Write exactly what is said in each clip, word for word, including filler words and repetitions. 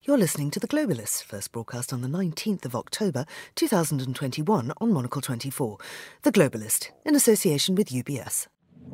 You're listening to The Globalist, first broadcast on the nineteenth of October two thousand twenty-one on Monocle twenty-four. The Globalist, in association with U B S.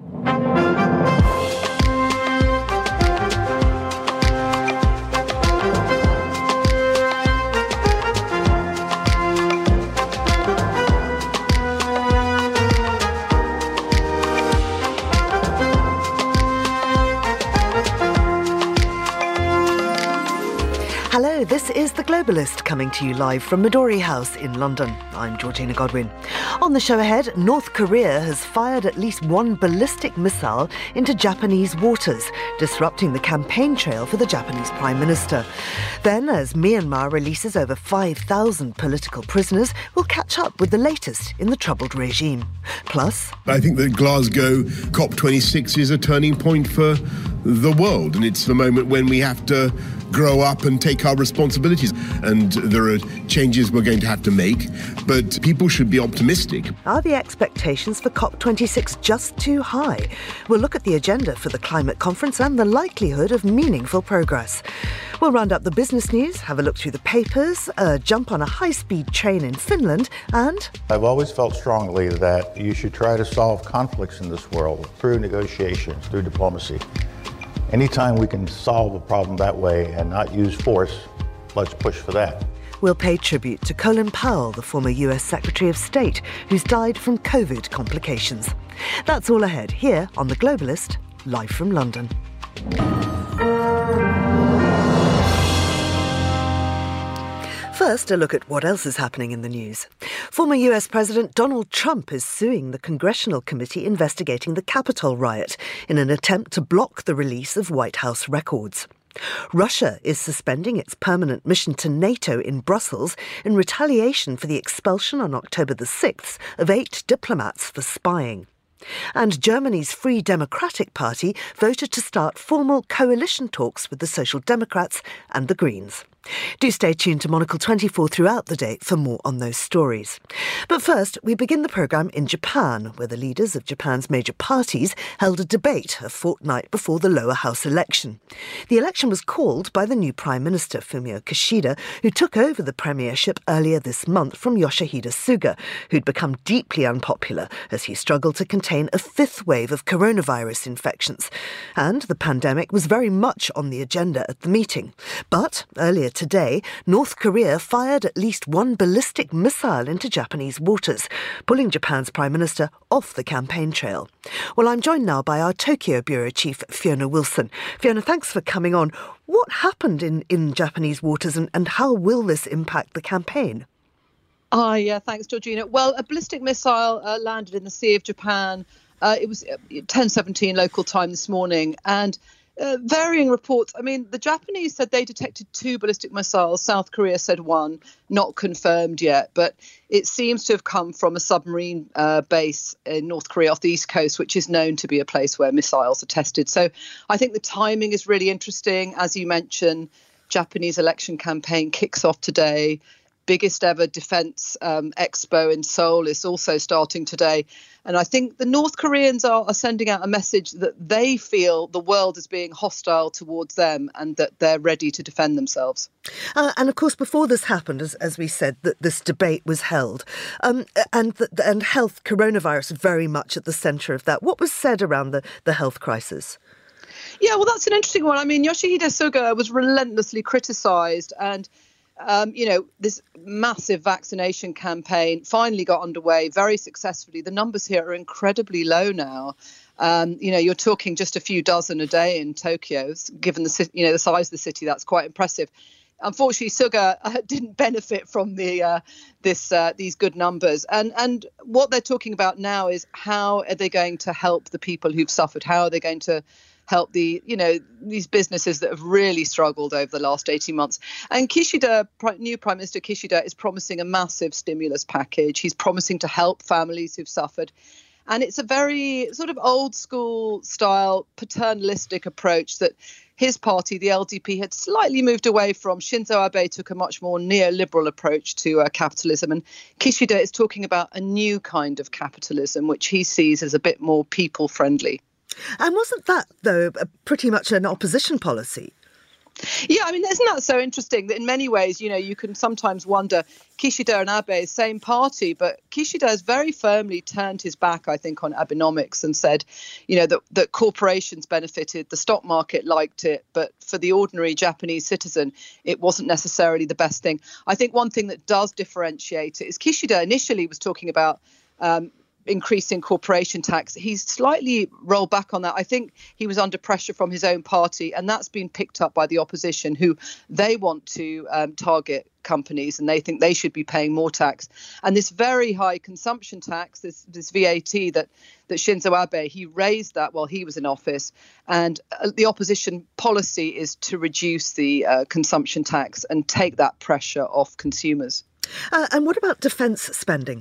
Hello, this is The Globalist, coming to you live from Midori House in London. I'm Georgina Godwin. On the show ahead, North Korea has fired at least one ballistic missile into Japanese waters, disrupting the campaign trail for the Japanese Prime Minister. Then, as Myanmar releases over five thousand political prisoners, we'll catch up with the latest in the troubled regime. Plus, I think that Glasgow COP twenty-six is a turning point for the world, and it's the moment when we have to grow up and take our responsibilities. And there are changes we're going to have to make, but people should be optimistic. Are the expectations for COP twenty-six just too high? We'll look at the agenda for the climate conference and the likelihood of meaningful progress. We'll round up the business news, have a look through the papers, uh, jump on a high-speed train in Finland, and... I've always felt strongly that you should try to solve conflicts in this world through negotiations, through diplomacy. Anytime we can solve a problem that way and not use force, let's push for that. We'll pay tribute to Colin Powell, the former U S Secretary of State, who's died from COVID complications. That's all ahead here on The Globalist, live from London. First, a look at what else is happening in the news. Former U S President Donald Trump is suing the Congressional Committee investigating the Capitol riot in an attempt to block the release of White House records. Russia is suspending its permanent mission to NATO in Brussels in retaliation for the expulsion on October the sixth of eight diplomats for spying. And Germany's Free Democratic Party voted to start formal coalition talks with the Social Democrats and the Greens. Do stay tuned to Monocle twenty-four throughout the day for more on those stories. But first, we begin the programme in Japan, where the leaders of Japan's major parties held a debate a fortnight before the lower house election. The election was called by the new Prime Minister, Fumio Kishida, who took over the premiership earlier this month from Yoshihide Suga, who'd become deeply unpopular as he struggled to contain a fifth wave of coronavirus infections. And the pandemic was very much on the agenda at the meeting. But earlier today, North Korea fired at least one ballistic missile into Japanese waters, pulling Japan's Prime Minister off the campaign trail. Well, I'm joined now by our Tokyo Bureau Chief, Fiona Wilson. Fiona, thanks for coming on. What happened in, in Japanese waters and, and how will this impact the campaign? Ah, yeah, thanks, Georgina. Well, a ballistic missile uh, landed in the Sea of Japan. Uh, it was ten seventeen local time this morning, and Uh, varying reports. I mean, the Japanese said they detected two ballistic missiles. South Korea said one, not confirmed yet. But it seems to have come from a submarine uh, base in North Korea off the East Coast, which is known to be a place where missiles are tested. So I think the timing is really interesting. As you mentioned, Japanese election campaign kicks off today. Biggest ever defence um, expo in Seoul is also starting today. And I think the North Koreans are, are sending out a message that they feel the world is being hostile towards them and that they're ready to defend themselves. Uh, and of course, before this happened, as, as we said, that this debate was held um, and the, and health, coronavirus, very much at the centre of that. What was said around the, the health crisis? Yeah, well, that's an interesting one. I mean, Yoshihide Suga was relentlessly criticised, and Um, you know, this massive vaccination campaign finally got underway very successfully. The numbers here are incredibly low now. Um, you know, you're talking just a few dozen a day in Tokyo, given the, you know, the size of the city. That's quite impressive. Unfortunately, Suga uh, didn't benefit from the uh, this uh, these good numbers. And and what they're talking about now is how are they going to help the people who've suffered? How are they going to help the, you know, these businesses that have really struggled over the last eighteen months. And Kishida, new Prime Minister Kishida, is promising a massive stimulus package. He's promising to help families who've suffered. And it's a very sort of old school style paternalistic approach that his party, the L D P, had slightly moved away from. Shinzo Abe took a much more neoliberal approach to uh, capitalism. And Kishida is talking about a new kind of capitalism, which he sees as a bit more people friendly. And wasn't that, though, pretty much an opposition policy? Yeah, I mean, isn't that so interesting that in many ways, you know, you can sometimes wonder, Kishida and Abe, same party, but Kishida has very firmly turned his back, I think, on Abenomics and said, you know, that, that corporations benefited, the stock market liked it, but for the ordinary Japanese citizen, it wasn't necessarily the best thing. I think one thing that does differentiate it is Kishida initially was talking about um, increasing corporation tax. He's slightly rolled back on that. I think he was under pressure from his own party, and that's been picked up by the opposition, who they want to um, target companies and they think they should be paying more tax. And this very high consumption tax, this this V A T that that Shinzo Abe, he raised that while he was in office. And uh, the opposition policy is to reduce the uh, consumption tax and take that pressure off consumers. Uh, and what about defence spending?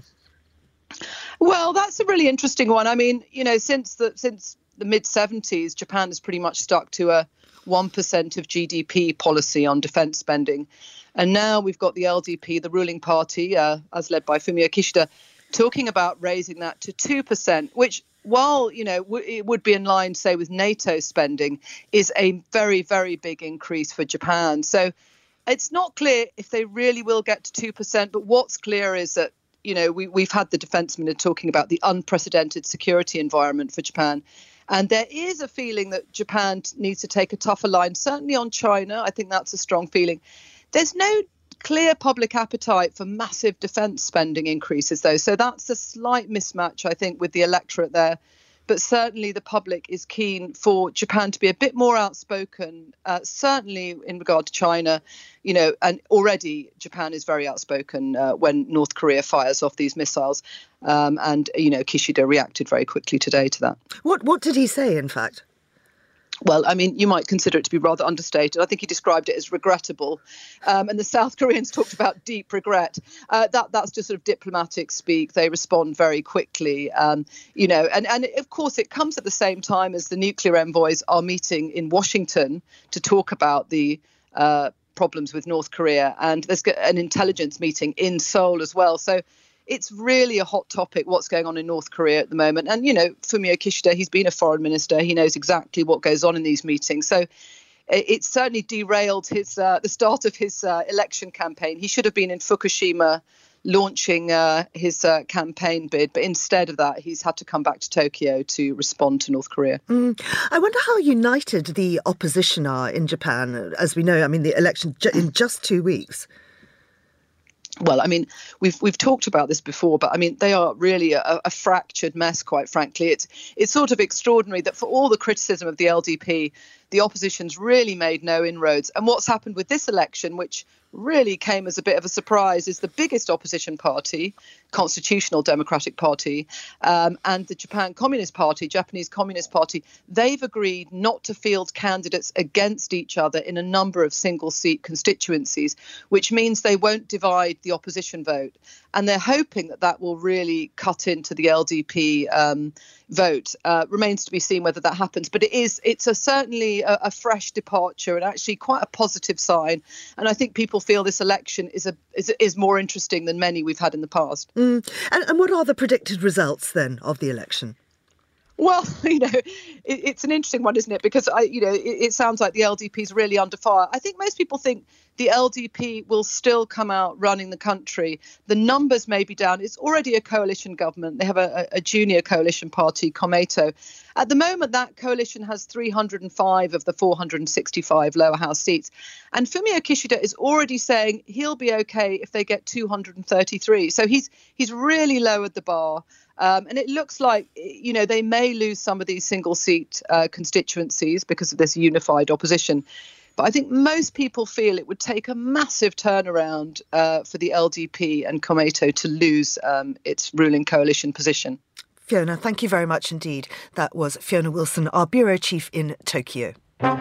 Well, that's a really interesting one. I mean, you know, since the since the mid seventies, Japan has pretty much stuck to a one percent of G D P policy on defence spending. And now we've got the L D P, the ruling party, uh, as led by Fumio Kishida, talking about raising that to two percent, which, while, you know, w- it would be in line, say, with NATO spending, is a very, very big increase for Japan. So it's not clear if they really will get to two percent. But what's clear is that, you know, we, we've had the defence minister talking about the unprecedented security environment for Japan. And there is a feeling that Japan t- needs to take a tougher line, certainly on China. I think that's a strong feeling. There's no clear public appetite for massive defence spending increases, though. So that's a slight mismatch, I think, with the electorate there. But certainly the public is keen for Japan to be a bit more outspoken, uh, certainly in regard to China, you know, and already Japan is very outspoken uh, when North Korea fires off these missiles. Um, and, you know, Kishida reacted very quickly today to that. What what did he say, in fact? Well, I mean, you might consider it to be rather understated. I think he described it as regrettable. Um, and the South Koreans talked about deep regret. Uh, that That's just sort of diplomatic speak. They respond very quickly, um, you know, and, and of course, it comes at the same time as the nuclear envoys are meeting in Washington to talk about the uh, problems with North Korea. And there's an intelligence meeting in Seoul as well. So it's really a hot topic, what's going on in North Korea at the moment. And, you know, Fumio Kishida, he's been a foreign minister. He knows exactly what goes on in these meetings. So it's certainly derailed his uh, the start of his uh, election campaign. He should have been in Fukushima launching uh, his uh, campaign bid. But instead of that, he's had to come back to Tokyo to respond to North Korea. Mm. I wonder how united the opposition are in Japan. As we know, I mean, the election ju- in just two weeks. Well, I mean, we've we've talked about this before, but I mean, they are really a, a fractured mess, quite frankly. It's it's sort of extraordinary that for all the criticism of the L D P, the opposition's really made no inroads. And what's happened with this election, which really came as a bit of a surprise, is the biggest opposition party, Constitutional Democratic Party, um, and the Japan Communist Party, Japanese Communist Party, they've agreed not to field candidates against each other in a number of single-seat constituencies, which means they won't divide the opposition vote. And they're hoping that that will really cut into the L D P um, vote. Uh, remains to be seen whether that happens. But it is it's a certainly a, a fresh departure and actually quite a positive sign. And I think people feel this election is a is, is more interesting than many we've had in the past. Mm. And, and what are the predicted results then of the election? Well, you know, it, it's an interesting one, isn't it? Because, I, you know, it, it sounds like the L D P is really under fire. I think most people think the L D P will still come out running the country. The numbers may be down. It's already a coalition government. They have a, a junior coalition party, Komeito. At the moment, that coalition has three hundred five of the four hundred sixty-five lower house seats. And Fumio Kishida is already saying he'll be OK if they get two hundred thirty-three. So he's he's really lowered the bar. Um, and it looks like, you know, they may lose some of these single seat uh, constituencies because of this unified opposition. But I think most people feel it would take a massive turnaround uh, for the L D P and Komeito to lose um, its ruling coalition position. Fiona, thank you very much indeed. That was Fiona Wilson, our bureau chief in Tokyo.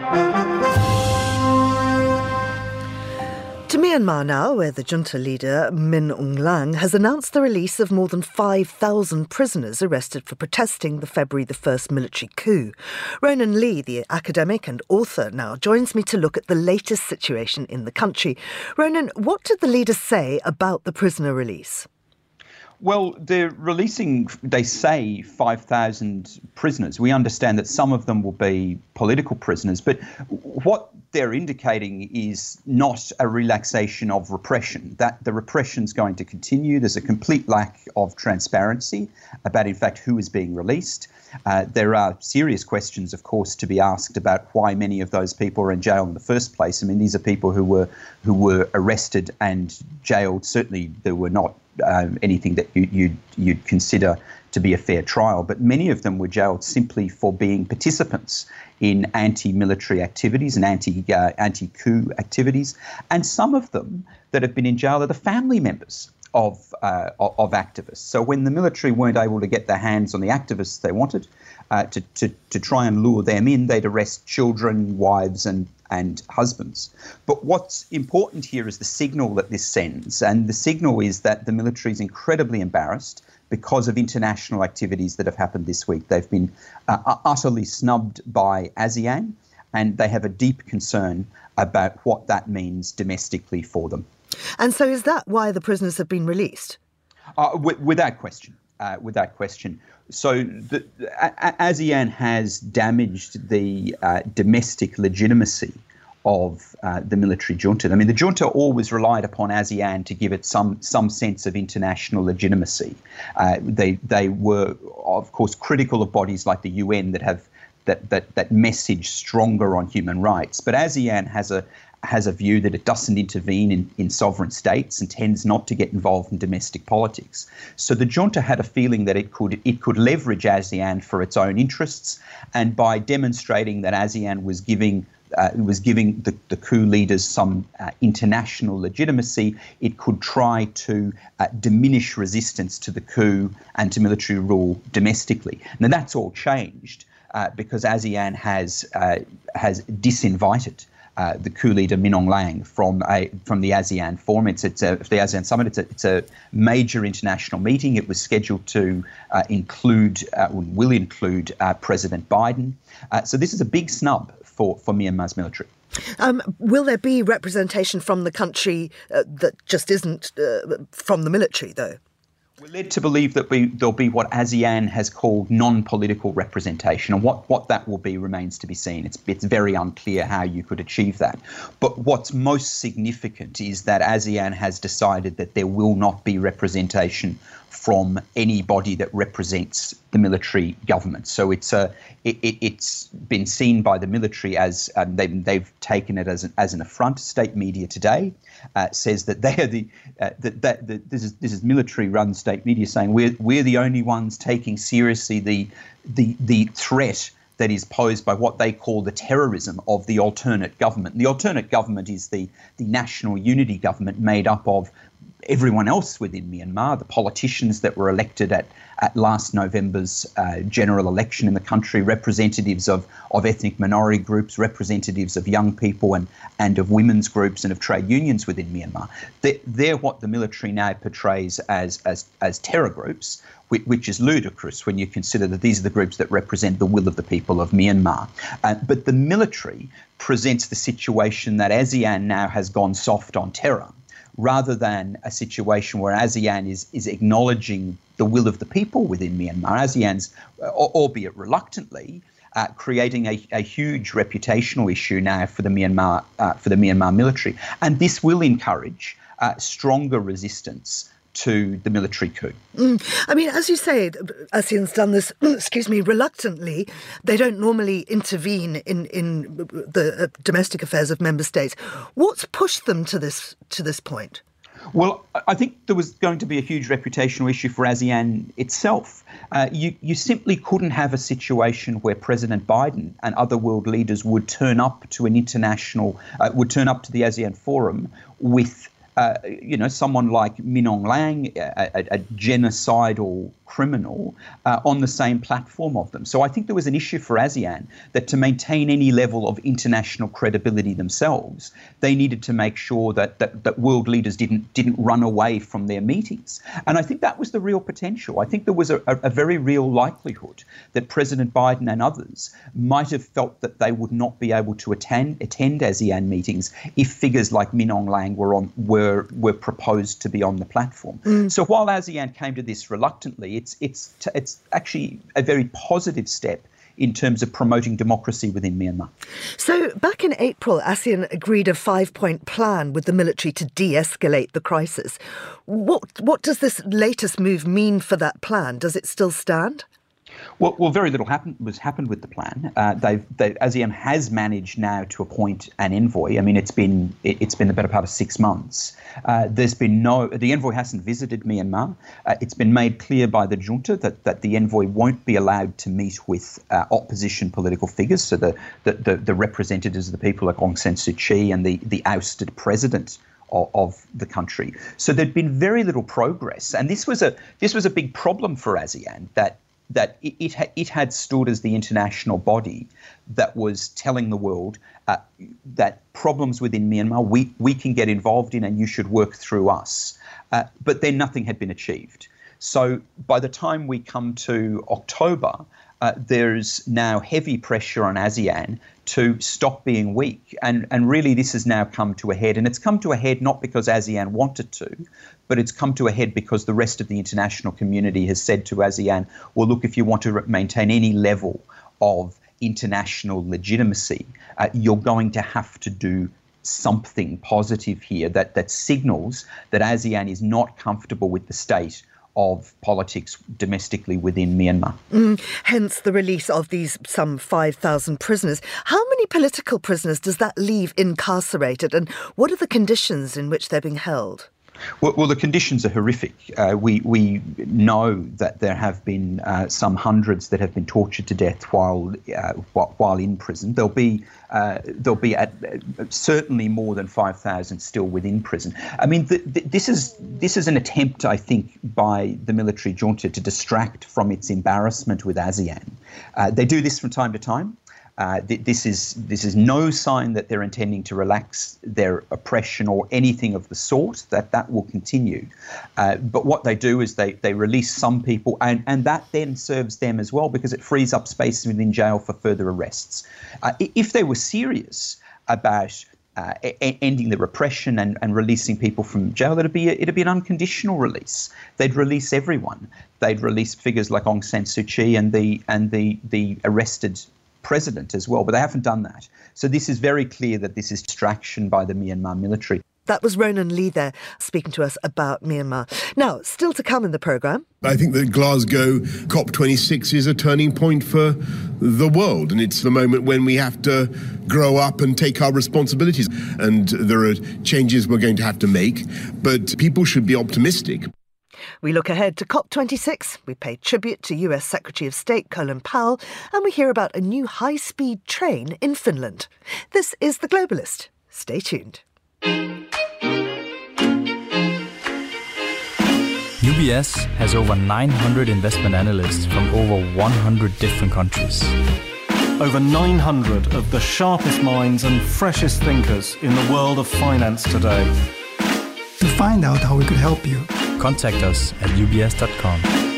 To Myanmar now, where the junta leader Min Aung Hlaing has announced the release of more than five thousand prisoners arrested for protesting the February the first military coup. Ronan Lee, the academic and author, now joins me to look at the latest situation in the country. Ronan, what did the leader say about the prisoner release? Well, they're releasing, they say, five thousand prisoners. We understand that some of them will be political prisoners, but what they're indicating is not a relaxation of repression, that the repression's going to continue. There's a complete lack of transparency about, in fact, who is being released. Uh, there are serious questions, of course, to be asked about why many of those people are in jail in the first place. I mean, these are people who were who were arrested and jailed. Certainly, there were not um, anything that you, you'd, you'd consider to be a fair trial, but many of them were jailed simply for being participants in anti-military activities and anti, uh, anti-coup activities. And some of them that have been in jail are the family members of, uh, of activists. So when the military weren't able to get their hands on the activists they wanted, uh, to, to, to try and lure them in, they'd arrest children, wives and, and husbands. But what's important here is the signal that this sends. And the signal is that the military is incredibly embarrassed because of international activities that have happened this week. They've been uh, utterly snubbed by ASEAN, and they have a deep concern about what that means domestically for them. And so is that why the prisoners have been released? Uh, w- without question, uh, without question. So the, a- ASEAN has damaged the uh, domestic legitimacy of uh, the military junta. I mean, the junta always relied upon ASEAN to give it some some sense of international legitimacy. Uh, they they were, of course, critical of bodies like the U N that have that that that message stronger on human rights. But ASEAN has a has a view that it doesn't intervene in, in sovereign states and tends not to get involved in domestic politics. So the junta had a feeling that it could it could leverage ASEAN for its own interests, and by demonstrating that ASEAN was giving Uh, was giving the, the coup leaders some uh, international legitimacy, it could try to uh, diminish resistance to the coup and to military rule domestically. Now that's all changed uh, because ASEAN has uh, has disinvited uh, the coup leader Min Aung Hlaing from a from the ASEAN Forum. It's it's a, the ASEAN Summit. It's a it's a major international meeting. It was scheduled to uh, include uh, will include uh, President Biden. Uh, so this is a big snub for, for Myanmar's military. Um, will there be representation from the country uh, that just isn't uh, from the military, though? We're led to believe that we, there'll be what ASEAN has called non-political representation, and what, what that will be remains to be seen. It's, it's very unclear how you could achieve that. But what's most significant is that ASEAN has decided that there will not be representation from anybody that represents the military government. So it's a it, it, it's been seen by the military as um, they, they've taken it as an as an affront. State media today uh, says that they are the uh, that that the, this is this is military-run state media saying we're we're the only ones taking seriously the the the threat that is posed by what they call the terrorism of the alternate government. The alternate government is the the national unity government made up of everyone else within Myanmar, the politicians that were elected at, at last November's uh, general election in the country, representatives of, of ethnic minority groups, representatives of young people and, and of women's groups and of trade unions within Myanmar. They're, they're what the military now portrays as, as, as terror groups, which, which is ludicrous when you consider that these are the groups that represent the will of the people of Myanmar. Uh, but the military presents the situation that ASEAN now has gone soft on terror, rather than a situation where ASEAN is, is acknowledging the will of the people within Myanmar. ASEAN's, uh, albeit reluctantly, uh, creating a, a huge reputational issue now for the Myanmar uh, for the Myanmar military, and this will encourage uh, stronger resistance to the military coup. Mm. I mean, as you say, ASEAN's done this, excuse me, reluctantly. They don't normally intervene in, in the domestic affairs of member states. What's pushed them to this to this point? Well, I think there was going to be a huge reputational issue for ASEAN itself. Uh, you, you simply couldn't have a situation where President Biden and other world leaders would turn up to an international, uh, would turn up to the ASEAN Forum with Uh, you know, someone like Min Aung Hlaing, a, a, a genocidal criminal, uh, on the same platform of them. So I think there was an issue for ASEAN that to maintain any level of international credibility themselves, they needed to make sure that that, that world leaders didn't didn't run away from their meetings. And I think that was the real potential. I think there was a, a, a very real likelihood that President Biden and others might have felt that they would not be able to attend attend ASEAN meetings if figures like Min Aung Hlaing were on were were were proposed to be on the platform. Mm. So while ASEAN came to this reluctantly, it's it's it's actually a very positive step in terms of promoting democracy within Myanmar. So back in April, ASEAN agreed a five-point plan with the military to de-escalate the crisis. What what does this latest move mean for that plan? Does it still stand? Well, well, very little happened was happened with the plan. Uh, they've, they, ASEAN has managed now to appoint an envoy. I mean, it's been it, it's been the better part of six months. Uh, there's been no the envoy hasn't visited Myanmar. Uh, it's been made clear by the junta that that the envoy won't be allowed to meet with uh, opposition political figures. So the the, the the representatives of the people like Aung San Suu Kyi and the the ousted president of, of the country. So there'd been very little progress, and this was a this was a big problem for ASEAN that. that it, it, ha- it had stood as the international body that was telling the world uh, that problems within Myanmar we, we can get involved in and you should work through us. Uh, but then nothing had been achieved. So by the time we come to October, uh, there's now heavy pressure on ASEAN to stop being weak. And, and really this has now come to a head. And it's come to a head not because ASEAN wanted to, but it's come to a head because the rest of the international community has said to ASEAN, well, look, if you want to re- maintain any level of international legitimacy, uh, you're going to have to do something positive here that, that signals that ASEAN is not comfortable with the state of politics domestically within Myanmar. Mm, hence the release of these some five thousand prisoners. How many political prisoners does that leave incarcerated, and what are the conditions in which they're being held? Well, well, the conditions are horrific. Uh, we we know that there have been uh, some hundreds that have been tortured to death while uh, while in prison. There'll be uh, there'll be at, uh, certainly more than five thousand still within prison. I mean, the, the, this is this is an attempt, I think, by the military junta to distract from its embarrassment with ASEAN. Uh, they do this from time to time. Uh, th- this is this is no sign that they're intending to relax their oppression or anything of the sort. That that will continue. Uh, but what they do is they they release some people, and, and that then serves them as well because it frees up space within jail for further arrests. Uh, if they were serious about uh, a- ending the repression and, and releasing people from jail, it'd be a, it'd be an unconditional release. They'd release everyone. They'd release figures like Aung San Suu Kyi and the and the the arrested president as well, but they haven't done that. So this is very clear that this is distraction by the Myanmar military. That was Ronan Lee there speaking to us about Myanmar. Now, still to come in the programme. I think that Glasgow COP twenty-six is a turning point for the world, and it's the moment when we have to grow up and take our responsibilities. And there are changes we're going to have to make, but people should be optimistic. We look ahead to COP twenty-six. We pay tribute to U S Secretary of State Colin Powell, and we hear about a new high-speed train in Finland. This is The Globalist. Stay tuned. U B S has over nine hundred investment analysts from over one hundred different countries. Over nine hundred of the sharpest minds and freshest thinkers in the world of finance today. To find out how we could help you, contact us at u b s dot com.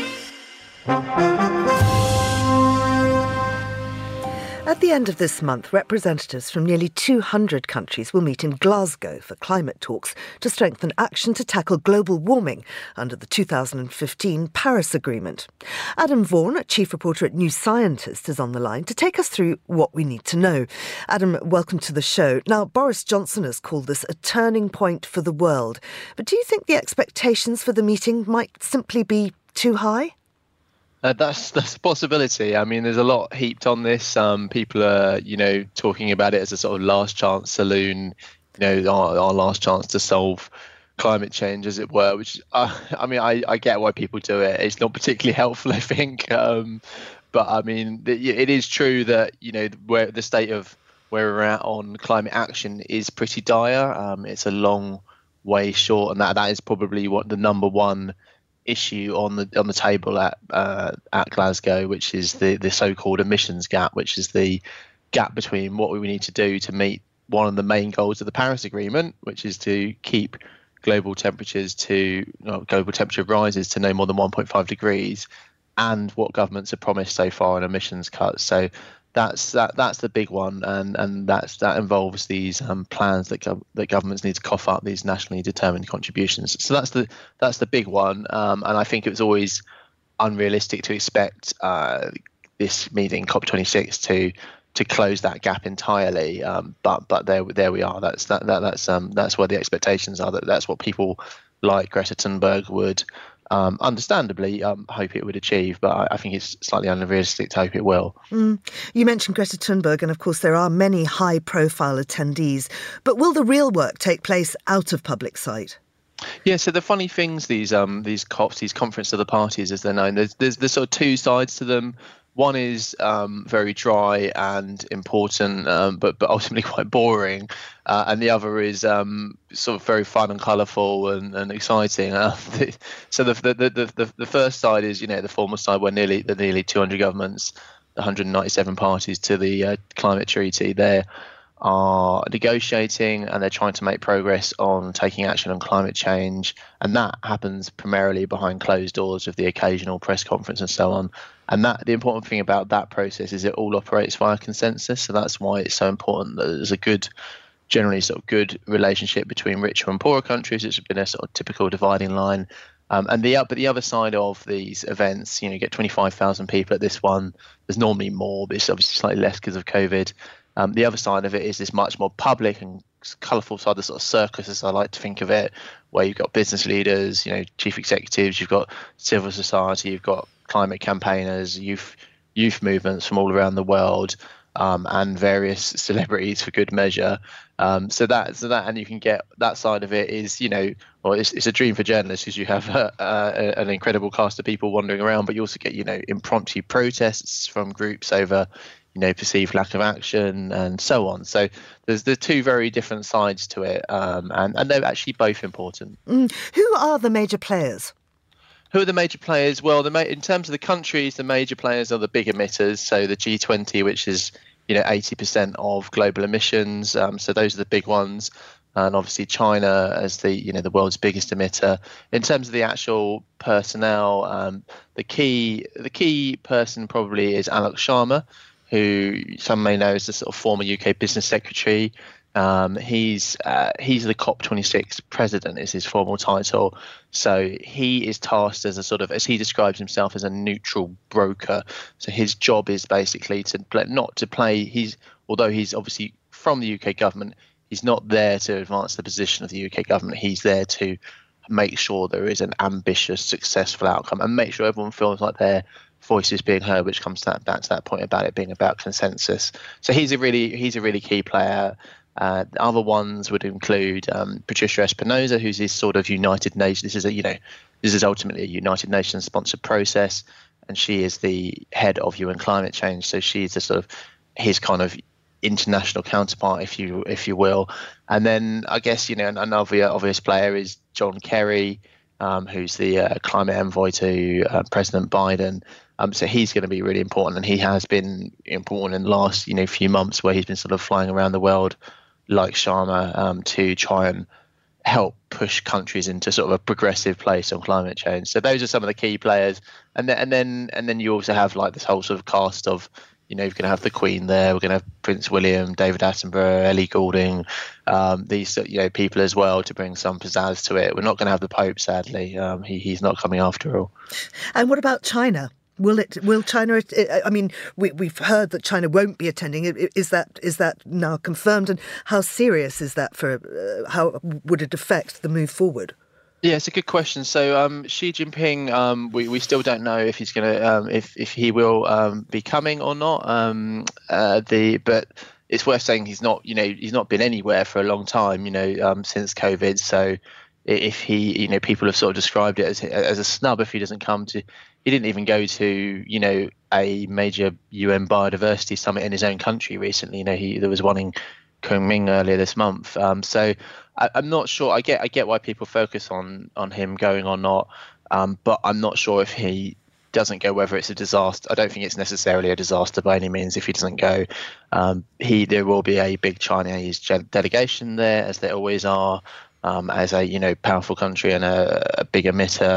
At the end of this month, representatives from nearly two hundred countries will meet in Glasgow for climate talks to strengthen action to tackle global warming under the two thousand fifteen Paris Agreement. Adam Vaughan, chief reporter at New Scientist, is on the line to take us through what we need to know. Adam, welcome to the show. Now, Boris Johnson has called this a turning point for the world. But do you think the expectations for the meeting might simply be too high? Uh, that's that's a possibility. I mean, there's a lot heaped on this. Um, people are, you know, talking about it as a sort of last chance saloon, you know, our, our last chance to solve climate change, as it were. Which, uh, I mean, I, I get why people do it. It's not particularly helpful, I think. Um, but I mean, it is true that, you know, where the state of where we're at on climate action is pretty dire. Um, it's a long way short, and that that is probably what the number one issue on the on the table at uh, at Glasgow, which is the the so-called emissions gap, which is the gap between what we need to do to meet one of the main goals of the Paris Agreement, which is to keep global temperatures to no, global temperature rises to no more than one point five degrees, and what governments have promised so far in emissions cuts. So that's that that's the big one, and and that's that involves these um, plans that gov- that governments need to cough up these nationally determined contributions. So that's the that's the big one, um, and I think it was always unrealistic to expect uh, this meeting COP twenty-six to to close that gap entirely. Um, but but there there we are. That's that, that that's um that's where the expectations are. That that's what people like Greta Thunberg would um, understandably um, hope it would achieve. But I, I think it's slightly unrealistic to hope it will. Mm. You mentioned Greta Thunberg, and of course there are many high-profile attendees. But will the real work take place out of public sight? Yeah, so the funny things, these um these COPs, these conference of the parties as they're known, there's there's, there's sort of two sides to them. One is um, very dry and important, um, but but ultimately quite boring, uh, and the other is um, sort of very fun and colourful and, and exciting. Uh, so the the, the the the first side is, you know, the formal side where nearly the nearly two hundred governments, one hundred ninety-seven parties to the uh, climate treaty, they are negotiating and they're trying to make progress on taking action on climate change, and that happens primarily behind closed doors with the occasional press conference and so on. And that the important thing about that process is it all operates via consensus. So that's why it's so important that there's a good, generally sort of good relationship between richer and poorer countries. It's been a sort of typical dividing line. Um, and the but the other side of these events, you know, you get twenty-five thousand people at this one. There's normally more, but it's obviously slightly less because of COVID. Um, the other side of it is this much more public and colourful side, the sort of circus, as I like to think of it, where you've got business leaders, you know, chief executives, you've got civil society, you've got climate campaigners, youth youth movements from all around the world, um, and various celebrities for good measure. Um, so that so that and you can get that side of it is, you know, well, it's, it's a dream for journalists because you have a, a, an incredible cast of people wandering around, but you also get, you know, impromptu protests from groups over, you know, perceived lack of action and so on. So there's the two very different sides to it, um, and, and they're actually both important. Mm. Who are the major players? Who are the major players? Well, the ma- in terms of the countries, the major players are the big emitters. So the G twenty, which is, you know, eighty percent of global emissions. Um, so those are the big ones. And obviously China as the, you know, the world's biggest emitter. In terms of the actual personnel, um, the key the key person probably is Alok Sharma, who some may know as the sort of former U K business secretary. Um, he's uh, he's the COP twenty-six president is his formal title. So he is tasked as a sort of, as he describes himself, as a neutral broker. So his job is basically to play, not to play. He's although he's obviously from the U K government, he's not there to advance the position of the U K government. He's there to make sure there is an ambitious, successful outcome and make sure everyone feels like their voice is being heard, which comes to that, back to that point about it being about consensus. So he's a really he's a really key player. Uh, the other ones would include um, Patricia Espinosa, who's this sort of United Nations. This is a you know this is ultimately a United Nations sponsored process, and she is the head of U N climate change. So she's a sort of his kind of international counterpart, if you if you will. And then I guess, you know, another obvious player is John Kerry, um, who's the uh, climate envoy to uh, President Biden. Um, so he's going to be really important, and he has been important in the last, you know, few months, where he's been sort of flying around the world like Sharma um, to try and help push countries into sort of a progressive place on climate change. So those are some of the key players, and then and then and then you also have like this whole sort of cast of, you know, you're going to have the Queen there, we're going to have Prince William, David Attenborough, Ellie Goulding, um, these, you know, people as well to bring some pizzazz to it. We're not going to have the Pope, sadly. Um, he, he's not coming after all. And what about China? Will it? Will China? I mean, we, we've heard that China won't be attending. Is that is that now confirmed? And how serious is that for? Uh, how would it affect the move forward? Yeah, it's a good question. So um, Xi Jinping, um, we we still don't know if he's going to um, if if he will um, be coming or not. Um, uh, the but it's worth saying he's not. You know, he's not been anywhere for a long time. You know, um, since COVID. So if he, you know, people have sort of described it as as a snub if he doesn't come to. He didn't even go to, you know, a major U N biodiversity summit in his own country recently. You know, he there was one in Kunming earlier this month. Um, so I, I'm not sure. I get I get why people focus on on him going or not, um, but I'm not sure if he doesn't go whether it's a disaster. I don't think it's necessarily a disaster by any means if he doesn't go. Um, he there will be a big Chinese delegation there, as there always are, um, as a, you know, powerful country and a, a big emitter.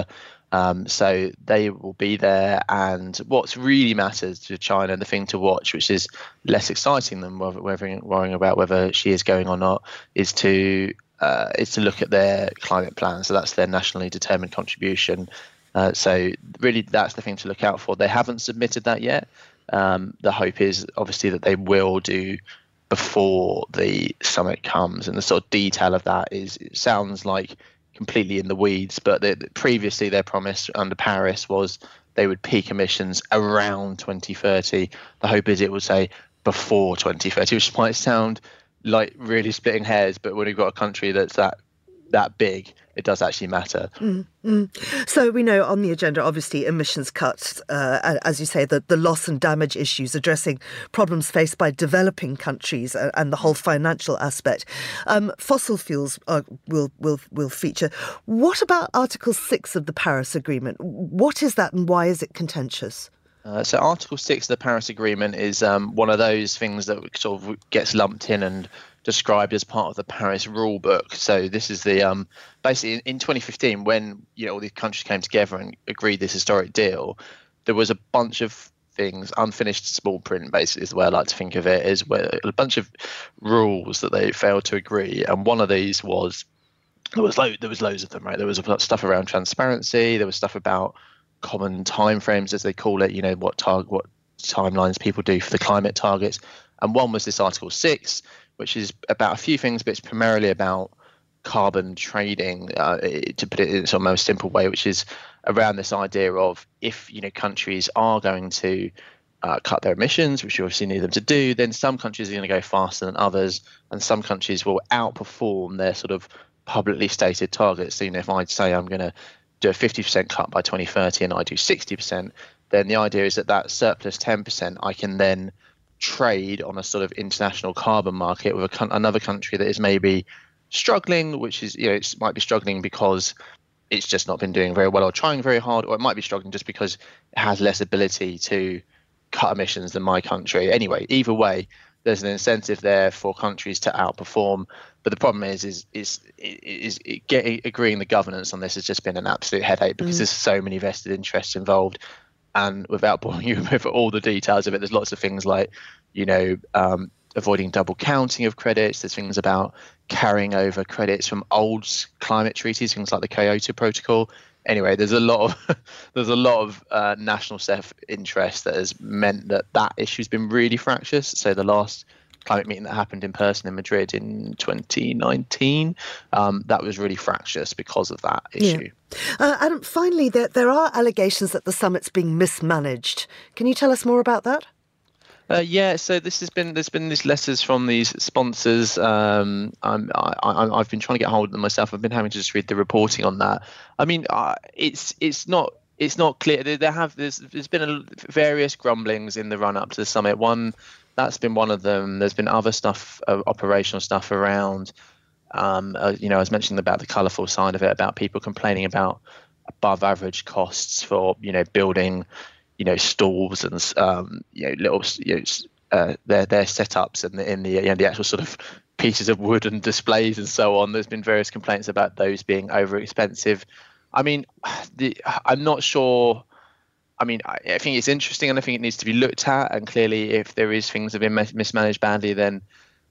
Um, so they will be there, and what's really matters to China, the thing to watch, which is less exciting than whether, whether, worrying about whether she is going or not, is to uh, is to look at their climate plan. So that's their nationally determined contribution. Uh, so really, that's the thing to look out for. They haven't submitted that yet. Um, the hope is obviously that they will do before the summit comes, and the sort of detail of that is, it sounds like completely in the weeds, but they, previously their promise under Paris was they would peak emissions around twenty thirty. The hope is it will say before twenty thirty, which might sound like really splitting hairs, but when you've got a country that's that that big, it does actually matter. Mm, mm. So we know on the agenda, obviously, emissions cuts, uh, as you say, the, the loss and damage issues, addressing problems faced by developing countries and, and the whole financial aspect. Um, fossil fuels are, will, will, will feature. What about Article six of the Paris Agreement? What is that and why is it contentious? Uh, so Article six of the Paris Agreement is um, one of those things that sort of gets lumped in and described as part of the Paris rule book. So this is the um, basically in, in twenty fifteen, when you know all these countries came together and agreed this historic deal, there was a bunch of things, unfinished small print basically is the way I like to think of it, is where a bunch of rules that they failed to agree. And one of these was there was lo- there was loads of them, right? There was stuff around transparency, there was stuff about common timeframes, as they call it, you know, what target what timelines people do for the climate targets. And one was this Article six, which is about a few things, but it's primarily about carbon trading, uh, to put it in some most simple way, which is around this idea of if, you know, countries are going to uh, cut their emissions, which you obviously need them to do, then some countries are going to go faster than others, and some countries will outperform their sort of publicly stated targets. So, you know, if I say I'm going to do a fifty percent cut by twenty thirty and I do sixty percent, then the idea is that that surplus ten percent I can then trade on a sort of international carbon market with a, another country that is maybe struggling, which is, you know, it might be struggling because it's just not been doing very well or trying very hard, or it might be struggling just because it has less ability to cut emissions than my country. Anyway, either way, there's an incentive there for countries to outperform. But the problem is, is, is, is, is getting, agreeing the governance on this has just been an absolute headache because mm. there's so many vested interests involved. And without boring you with all the details of it, there's lots of things like, you know, um, avoiding double counting of credits. There's things about carrying over credits from old climate treaties, things like the Kyoto Protocol. Anyway, there's a lot of there's a lot of uh, national self-interest that has meant that that issue's been really fractious. So the last climate meeting that happened in person in Madrid in twenty nineteen, um, that was really fractious because of that issue. Yeah. Uh, and finally, there, there are allegations that the summit's being mismanaged. Can you tell us more about that? Uh, yeah, so this has been there's been these letters from these sponsors. Um, I'm, I, I, I've been trying to get hold of them myself. I've been having to just read the reporting on that. I mean, uh, it's it's not it's not clear. There have there's there's been a, various grumblings in the run up to the summit. One that's been one of them. There's been other stuff, uh, operational stuff around. Um, uh, you know, I was mentioning about the colourful side of it, about people complaining about above average costs for, you know, building, you know, stalls and um, you know, little, you know, uh, their their setups and the, in the you know, the actual sort of pieces of wood and displays and so on. There's been various complaints about those being over expensive. I mean, the, I'm not sure. I mean, I, I think it's interesting, and I think it needs to be looked at. And clearly, if there is things that have been mismanaged badly, then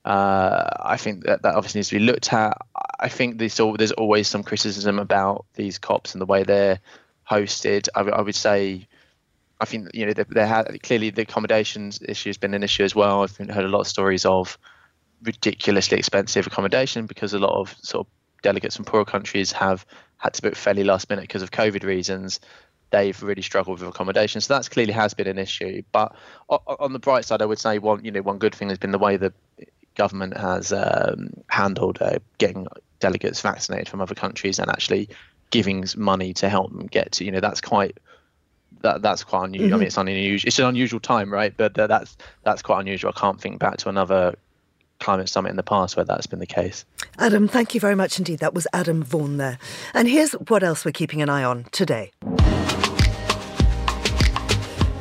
uh, I think that that obviously needs to be looked at. I think there's, all, there's always some criticism about these COPs and the way they're hosted. I, I would say, I think, you know, there, there had, clearly the accommodations issue has been an issue as well. I've heard a lot of stories of ridiculously expensive accommodation because a lot of sort of delegates from poorer countries have had to book fairly last minute because of COVID reasons. They've really struggled with accommodation, so that's clearly has been an issue. But on the bright side, I would say one, you know, one good thing has been the way the government has um, handled uh, getting delegates vaccinated from other countries and actually giving money to help them get to, you know, that's quite that that's quite unusual. Mm-hmm. I mean, it's unusual. It's an unusual time, right? But uh, that's that's quite unusual. I can't think back to another climate summit in the past where that's been the case. Adam, thank you very much indeed. That was Adam Vaughan there. And here's what else we're keeping an eye on today.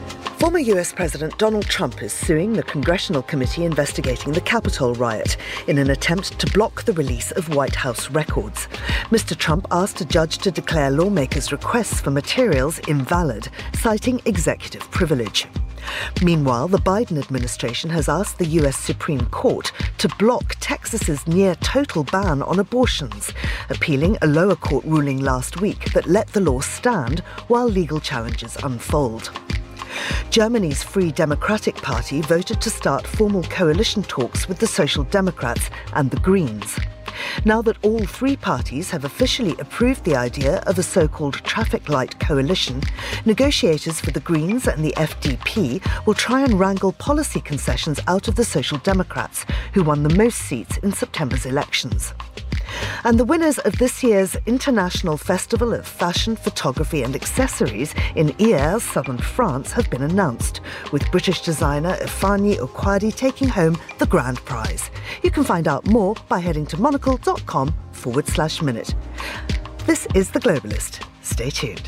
Former U S President Donald Trump is suing the congressional committee investigating the Capitol riot in an attempt to block the release of White House records. Mister Trump asked a judge to declare lawmakers' requests for materials invalid, citing executive privilege. Meanwhile, the Biden administration has asked the U S Supreme Court to block Texas's near-total ban on abortions, appealing a lower court ruling last week that let the law stand while legal challenges unfold. Germany's Free Democratic Party voted to start formal coalition talks with the Social Democrats and the Greens. Now that all three parties have officially approved the idea of a so-called traffic light coalition, negotiators for the Greens and the F D P will try and wrangle policy concessions out of the Social Democrats, who won the most seats in September's elections. And the winners of this year's International Festival of Fashion, Photography and Accessories in Hyères, southern France, have been announced, with British designer Ifeanyi Ukwadi taking home the grand prize. You can find out more by heading to monocle.com forward slash minute. This is The Globalist. Stay tuned.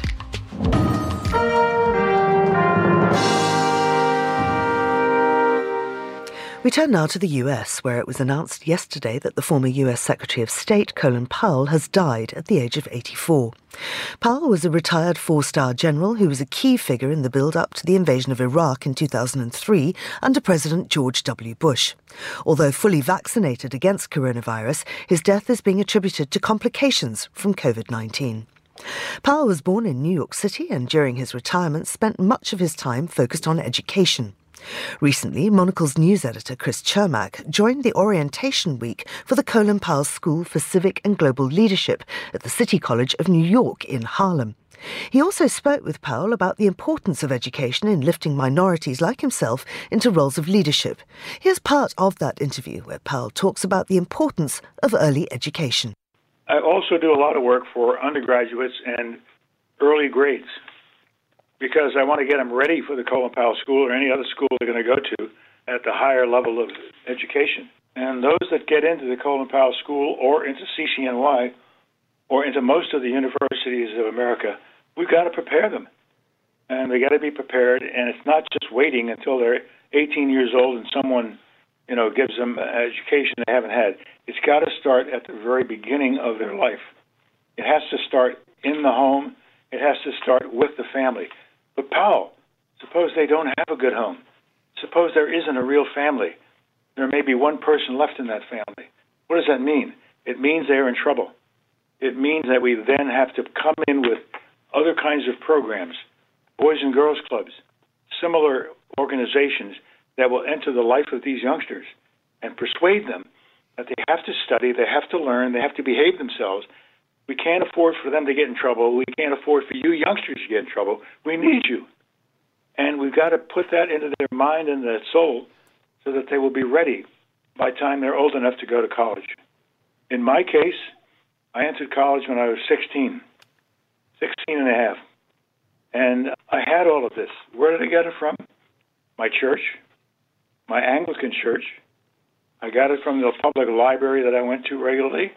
We turn now to the U S, where it was announced yesterday that the former U S Secretary of State, Colin Powell, has died at the age of eighty-four. Powell was a retired four-star general who was a key figure in the build-up to the invasion of Iraq in two thousand three under President George W. Bush. Although fully vaccinated against coronavirus, his death is being attributed to complications from covid nineteen. Powell was born in New York City and during his retirement spent much of his time focused on education. Recently, Monocle's news editor Chris Chermak joined the orientation week for the Colin Powell School for Civic and Global Leadership at the City College of New York in Harlem. He also spoke with Powell about the importance of education in lifting minorities like himself into roles of leadership. Here's part of that interview where Powell talks about the importance of early education. I also do a lot of work for undergraduates and early grades, because I want to get them ready for the Colin Powell School or any other school they're going to go to at the higher level of education. And those that get into the Colin Powell School or into C C N Y or into most of the universities of America, we've got to prepare them. And they got to be prepared, and it's not just waiting until they're eighteen years old and someone, you know, gives them an education they haven't had. It's got to start at the very beginning of their life. It has to start in the home. It has to start with the family. But Powell, suppose they don't have a good home. Suppose there isn't a real family. There may be one person left in that family. What does that mean? It means they're in trouble. It means that we then have to come in with other kinds of programs, boys and girls clubs, similar organizations that will enter the life of these youngsters and persuade them that they have to study, they have to learn, they have to behave themselves. We can't afford for them to get in trouble. We can't afford for you youngsters to get in trouble. We need you. And we've got to put that into their mind and their soul so that they will be ready by the time they're old enough to go to college. In my case, I entered college when I was sixteen, sixteen and a half. And I had all of this. Where did I get it from? My church, my Anglican church. I got it from the public library that I went to regularly.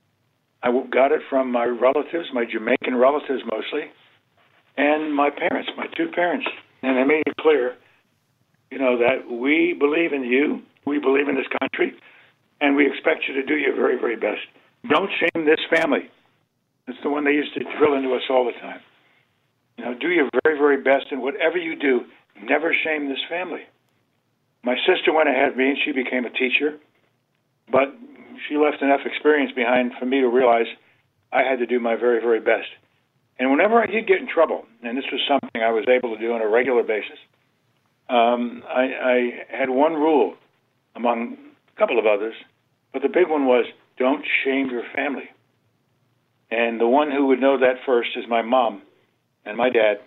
I got it from my relatives, my Jamaican relatives mostly, and my parents, my two parents. And they made it clear, you know, that we believe in you, we believe in this country, and we expect you to do your very, very best. Don't shame this family. It's the one they used to drill into us all the time. You know, do your very, very best, and whatever you do, never shame this family. My sister went ahead of me, and she became a teacher, but she left enough experience behind for me to realize I had to do my very, very best. And whenever I did get in trouble, and this was something I was able to do on a regular basis, um, I, I had one rule among a couple of others, but the big one was don't shame your family. And the one who would know that first is my mom and my dad.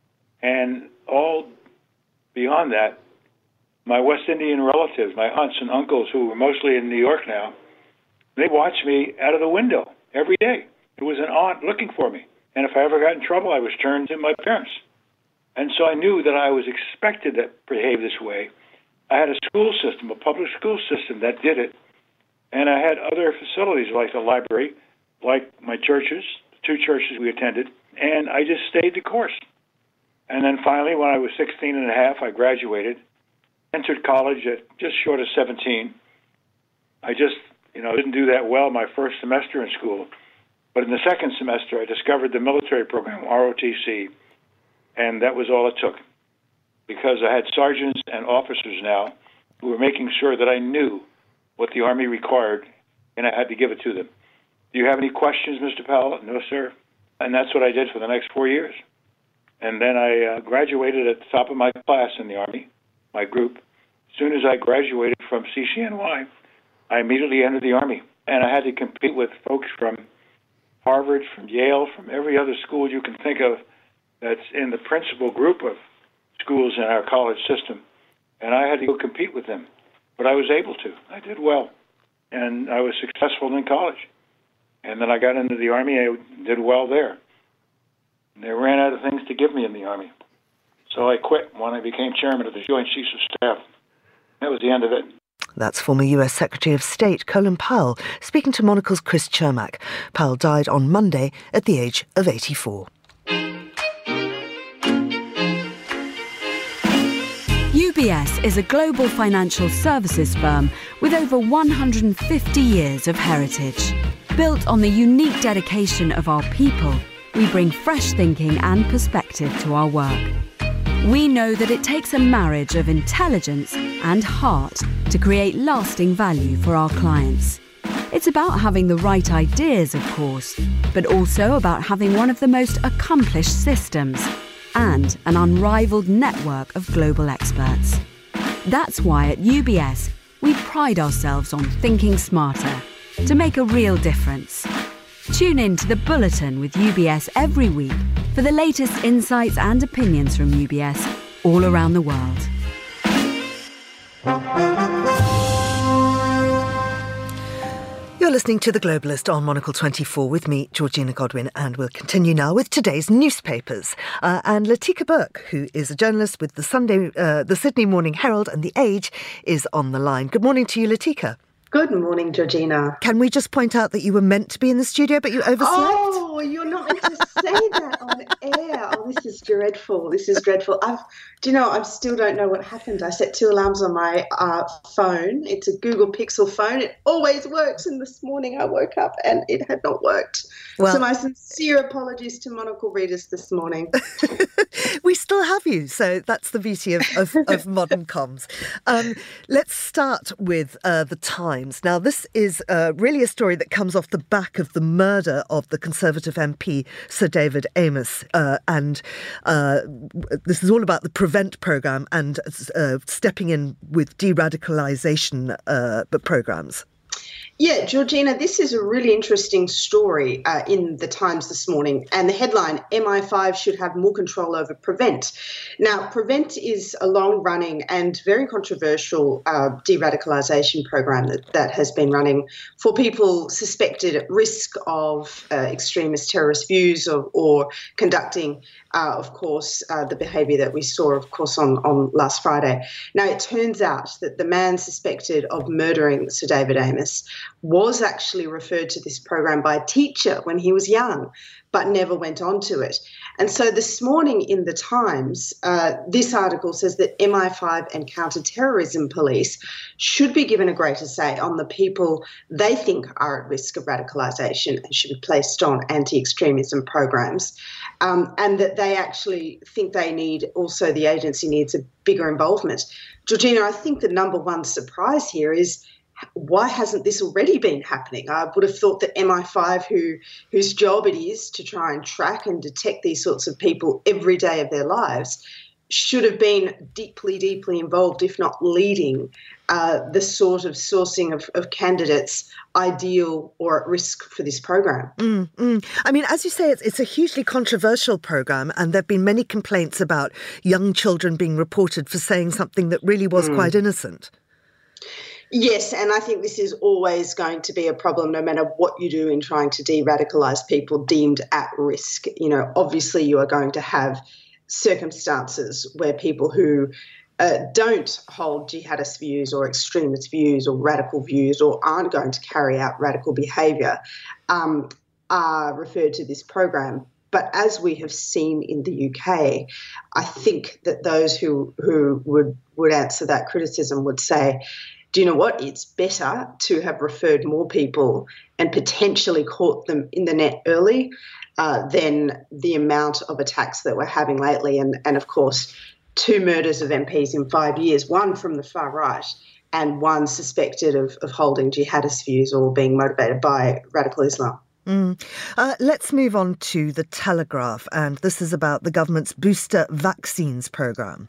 And all beyond that, my West Indian relatives, my aunts and uncles who were mostly in New York now, they watched me out of the window every day. It was an aunt looking for me. And if I ever got in trouble, I was turned to my parents. And so I knew that I was expected to behave this way. I had a school system, a public school system that did it. And I had other facilities like the library, like my churches, the two churches we attended. And I just stayed the course. And then finally, when I was sixteen and a half, I graduated, entered college at just short of seventeen. I just, you know, didn't do that well my first semester in school. But in the second semester, I discovered the military program, R O T C, and that was all it took. Because I had sergeants and officers now who were making sure that I knew what the Army required, and I had to give it to them. Do you have any questions, Mister Powell? No, sir. And that's what I did for the next four years. And then I uh, graduated at the top of my class in the Army, my group. As soon as I graduated from C C N Y, I immediately entered the Army. And I had to compete with folks from Harvard, from Yale, from every other school you can think of that's in the principal group of schools in our college system. And I had to go compete with them. But I was able to. I did well. And I was successful in college. And then I got into the Army. I did well there. And they ran out of things to give me in the Army. So I quit when I became chairman of the Joint Chiefs of Staff. That was the end of it. That's former U S Secretary of State Colin Powell speaking to Monocle's Chris Chermak. Powell died on Monday at the age of eighty-four. U B S is a global financial services firm with over one hundred fifty years of heritage. Built on the unique dedication of our people, we bring fresh thinking and perspective to our work. We know that it takes a marriage of intelligence and heart to create lasting value for our clients. It's about having the right ideas, of course, but also about having one of the most accomplished systems and an unrivaled network of global experts. That's why at U B S, we pride ourselves on thinking smarter to make a real difference. Tune in to The Bulletin with U B S every week for the latest insights and opinions from U B S all around the world. You're listening to The Globalist on Monocle twenty-four with me, Georgina Godwin, and we'll continue now with today's newspapers. Uh, and Latika Burke, who is a journalist with the Sunday, uh, the Sydney Morning Herald and The Age, is on the line. Good morning to you, Latika. Good morning, Georgina. Can we just point out that you were meant to be in the studio, but you overslept? Oh, you're not meant to say that on air. Oh, this is dreadful. This is dreadful. I've, do you know, I still don't know what happened. I set two alarms on my uh, phone. It's a Google Pixel phone. It always works. And this morning I woke up and it had not worked. Well, so my sincere apologies to Monocle readers this morning. We still have you. So that's the beauty of, of, of modern comms. Um, let's start with uh, the Times. Now, this is uh, really a story that comes off the back of the murder of the Conservative M P, Sir David Amess. Uh, and uh, this is all about the PREVENT programme and uh, stepping in with de-radicalisation uh, programmes. Yeah, Georgina, this is a really interesting story uh, in the Times this morning. And the headline, M I five should have more control over PREVENT. Now, PREVENT is a long-running and very controversial uh, de-radicalisation program that, that has been running for people suspected at risk of uh, extremist terrorist views or, or conducting, uh, of course, uh, the behaviour that we saw, of course, on, on last Friday. Now, it turns out that the man suspected of murdering Sir David Amess was actually referred to this program by a teacher when he was young, but never went on to it. And so this morning in the Times, uh, this article says that M I five and counter-terrorism police should be given a greater say on the people they think are at risk of radicalisation and should be placed on anti-extremism programs, um, and that they actually think they need, also the agency needs a bigger involvement. Georgina, I think the number one surprise here is why hasn't this already been happening? I would have thought that M I five, who whose job it is to try and track and detect these sorts of people every day of their lives, should have been deeply, deeply involved, if not leading, uh, the sort of sourcing of, of candidates ideal or at risk for this program. Mm, mm. I mean, as you say, it's, it's a hugely controversial program, and there have been many complaints about young children being reported for saying something that really was mm. quite innocent. Yes, and I think this is always going to be a problem no matter what you do in trying to de-radicalise people deemed at risk. You know, obviously you are going to have circumstances where people who uh, don't hold jihadist views or extremist views or radical views or aren't going to carry out radical behaviour um, are referred to this program. But as we have seen in the U K, I think that those who, who would, would answer that criticism would say, do you know what? It's better to have referred more people and potentially caught them in the net early uh, than the amount of attacks that we're having lately. And, and of course, two murders of M Ps in five years, one from the far right and one suspected of, of holding jihadist views or being motivated by radical Islam. Mm. Uh, let's move on to The Telegraph, and this is about the government's booster vaccines programme.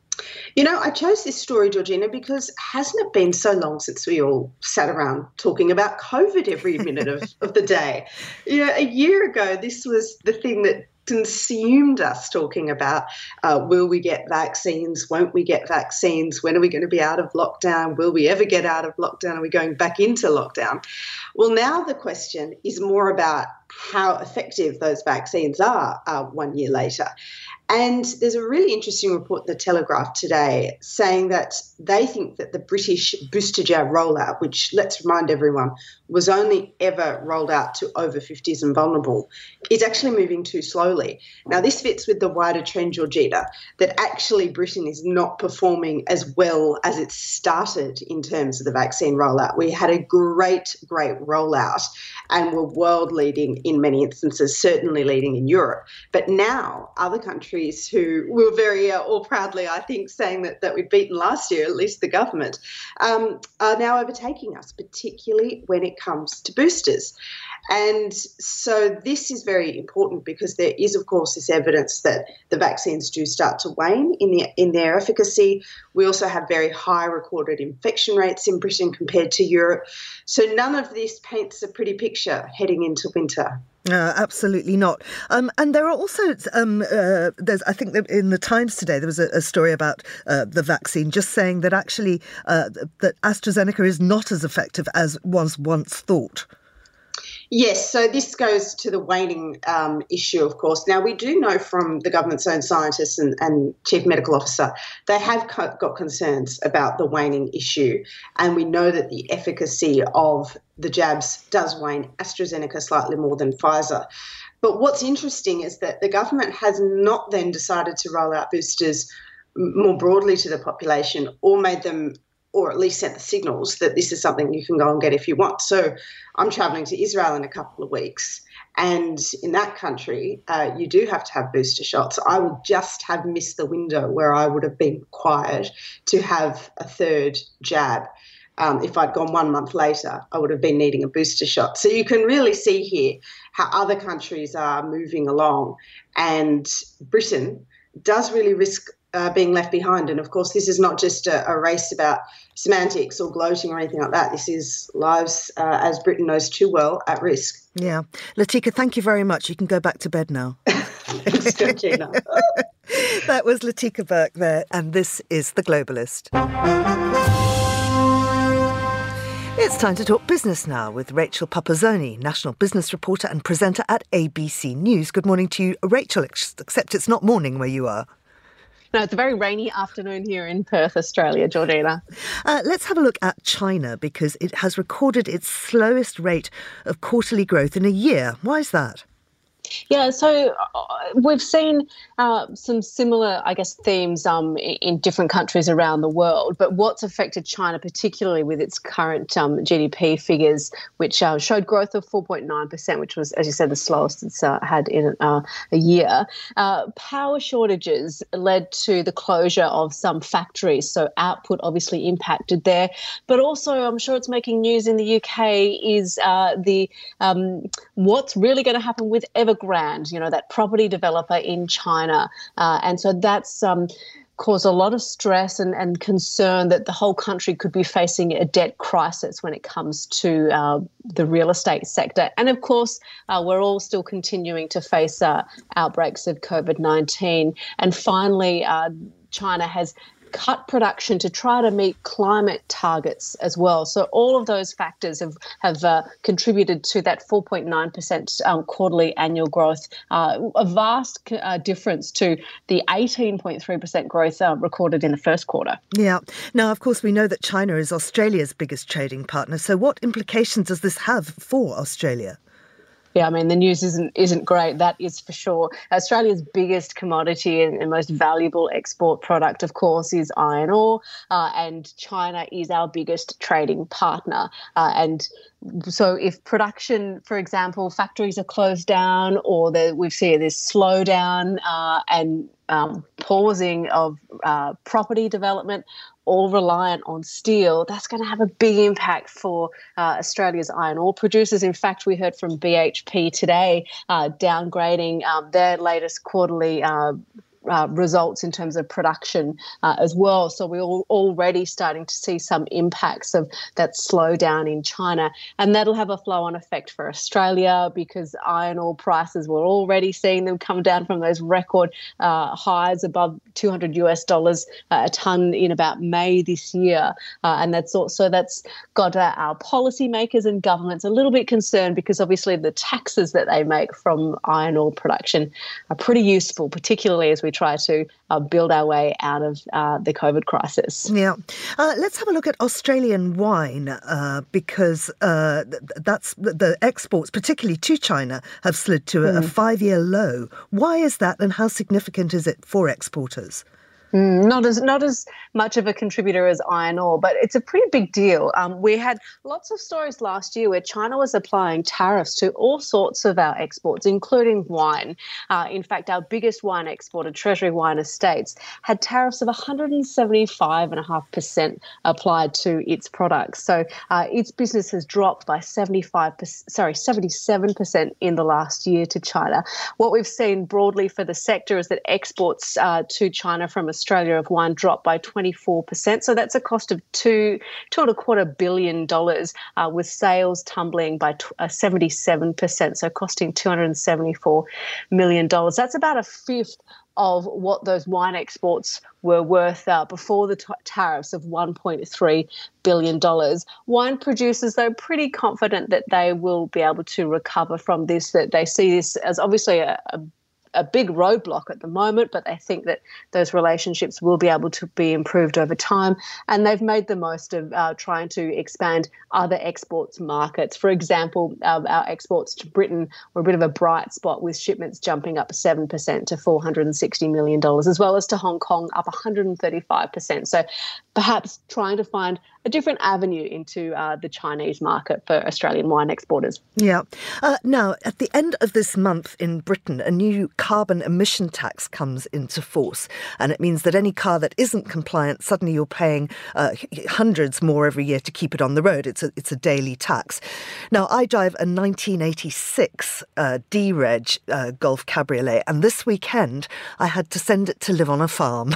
You know, I chose this story, Georgina, because hasn't it been so long since we all sat around talking about COVID every minute of, of the day? You know, a year ago, this was the thing that consumed us talking about uh, will we get vaccines, won't we get vaccines, when are we going to be out of lockdown, will we ever get out of lockdown, are we going back into lockdown? Well, now the question is more about how effective those vaccines are uh, one year later. And there's a really interesting report in The Telegraph today saying that they think that the British booster jab rollout, which, let's remind everyone, was only ever rolled out to over fifties and vulnerable, is actually moving too slowly. Now, this fits with the wider trend, Georgina, that actually Britain is not performing as well as it started in terms of the vaccine rollout. We had a great, great rollout and were world leading in many instances, certainly leading in Europe. But now other countries who were very uh, all proudly, I think, saying that, that we'd beaten last year, at least the government, um, are now overtaking us, particularly when it comes to boosters. And so this is very important because there is, of course, this evidence that the vaccines do start to wane in, the, in their efficacy. We also have very high recorded infection rates in Britain compared to Europe. So none of this paints a pretty picture heading into winter. Uh, absolutely not. Um, and there are also, um, uh, there's, I think that in the Times today, there was a, a story about uh, the vaccine just saying that actually uh, that AstraZeneca is not as effective as was once thought. Yes, so this goes to the waning um, issue, of course. Now, we do know from the government's own scientists and, and chief medical officer, they have co- got concerns about the waning issue. And we know that the efficacy of the jabs does wane, AstraZeneca slightly more than Pfizer. But what's interesting is that the government has not then decided to roll out boosters more broadly to the population or made them or at least sent the signals that this is something you can go and get if you want. So I'm travelling to Israel in a couple of weeks, and in that country, uh, you do have to have booster shots. I would just have missed the window where I would have been required to have a third jab. Um, if I'd gone one month later, I would have been needing a booster shot. So you can really see here how other countries are moving along, and Britain does really risk Uh, being left behind. And of course, this is not just a, a race about semantics or gloating or anything like that. This is lives, uh, as Britain knows too well, at risk. Yeah. Latika, thank you very much. You can go back to bed now. Thanks, Georgina. That was Latika Burke there, and this is The Globalist. It's time to talk business now with Rachel Papazzoni, national business reporter and presenter at A B C News. Good morning to you, Rachel, except it's not morning where you are. No, it's a very rainy afternoon here in Perth, Australia, Georgina. Uh, let's have a look at China because it has recorded its slowest rate of quarterly growth in a year. Why is that? Yeah, so uh, we've seen uh, some similar, I guess, themes um, in different countries around the world. But what's affected China, particularly with its current um, G D P figures, which uh, showed growth of four point nine percent, which was, as you said, the slowest it's uh, had in uh, a year. Uh, power shortages led to the closure of some factories, so output obviously impacted there. But also, I'm sure it's making news in the U K, is uh, the um, what's really going to happen with Evergrande, you know, that property developer in China. Uh, and so that's um, caused a lot of stress and, and concern that the whole country could be facing a debt crisis when it comes to uh, the real estate sector. And of course, uh, we're all still continuing to face uh, outbreaks of COVID nineteen. And finally, uh, China has cut production to try to meet climate targets as well. So all of those factors have, have uh, contributed to that four point nine percent um, quarterly annual growth, uh, a vast uh, difference to the eighteen point three percent growth uh, recorded in the first quarter. Yeah. Now, of course, we know that China is Australia's biggest trading partner. So what implications does this have for Australia? Yeah, I mean, the news isn't isn't great, that is for sure. Australia's biggest commodity and, and most valuable export product, of course, is iron ore, uh, and China is our biggest trading partner. Uh, and so if production, for example, factories are closed down or the, we've seen this slowdown uh, and um, pausing of uh, property development, all reliant on steel, that's going to have a big impact for uh, Australia's iron ore producers. In fact, we heard from B H P today uh, downgrading um, their latest quarterly uh, Uh, results in terms of production uh, as well. So we're all already starting to see some impacts of that slowdown in China, and that'll have a flow-on effect for Australia because iron ore prices, we're already seeing them come down from those record uh, highs above two hundred US dollars a tonne in about May this year, uh, and that's also that's got uh, our policymakers and governments a little bit concerned because obviously the taxes that they make from iron ore production are pretty useful, particularly as we try to uh, build our way out of uh, the COVID crisis. Yeah. Uh, let's have a look at Australian wine uh, because uh, th- that's the exports, particularly to China, have slid to a, mm. a five-year low. Why is that and how significant is it for exporters? Mm, not as not as much of a contributor as iron ore, but it's a pretty big deal. Um, we had lots of stories last year where China was applying tariffs to all sorts of our exports, including wine. Uh, in fact, our biggest wine exporter, Treasury Wine Estates, had tariffs of one hundred seventy-five point five percent applied to its products. So uh, its business has dropped by seventy-five percent, sorry, seventy-seven percent in the last year to China. What we've seen broadly for the sector is that exports uh, to China from Australia of wine dropped by twenty-four percent. So that's a cost of two, two and a quarter billion dollars, uh, with sales tumbling by t- uh, seventy-seven percent, so costing two hundred seventy-four million dollars. That's about a fifth of what those wine exports were worth uh, before the t- tariffs of one point three billion dollars. Wine producers, though, pretty confident that they will be able to recover from this, that they see this as obviously a, a a big roadblock at the moment, but they think that those relationships will be able to be improved over time. And they've made the most of uh, trying to expand other exports markets. For example, uh, our exports to Britain were a bit of a bright spot with shipments jumping up seven percent to four hundred sixty million dollars, as well as to Hong Kong up one hundred thirty-five percent. So perhaps trying to find a different avenue into uh, the Chinese market for Australian wine exporters. Yeah. Uh, now, at the end of this month in Britain, a new carbon emission tax comes into force, and it means that any car that isn't compliant, suddenly you're paying uh, hundreds more every year to keep it on the road. It's a, it's a daily tax. Now, I drive a nineteen eighty-six uh, D-Reg uh, Golf Cabriolet, and this weekend I had to send it to live on a farm